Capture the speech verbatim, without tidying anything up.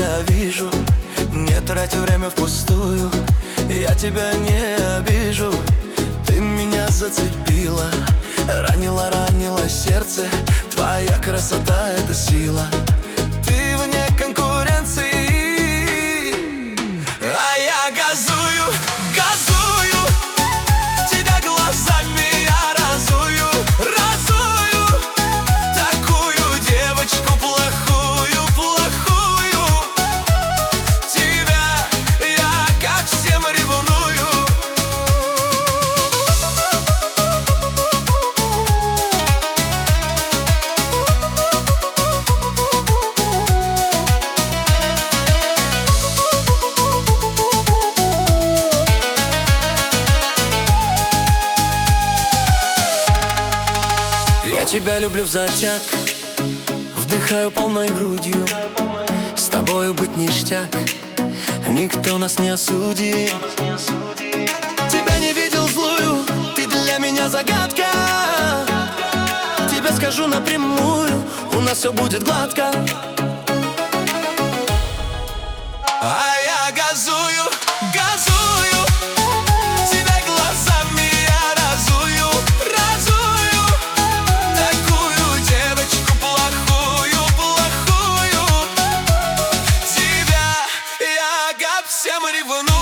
я вижу. Не трать время впустую, я тебя не обижу. Ты меня зацепила, ранила, ранила сердце. Твоя красота — это сила. Ты вне конкуренции, а я газую, газую. Тебя глазами я разую, разую. Такую девочку плохую, плохую. Тебя я как всем ревную. Я тебя люблю взатяк, вдыхаю полной грудью. С тобою быть ништяк, никто нас не осудит. Тебя не видел злую, ты для меня загадка. Тебе скажу напрямую, у нас все будет гладко. А я газую, газую. Тебя глазами я разую, разую. Такую девочку плохую, плохую. Тебя я как всем ревную.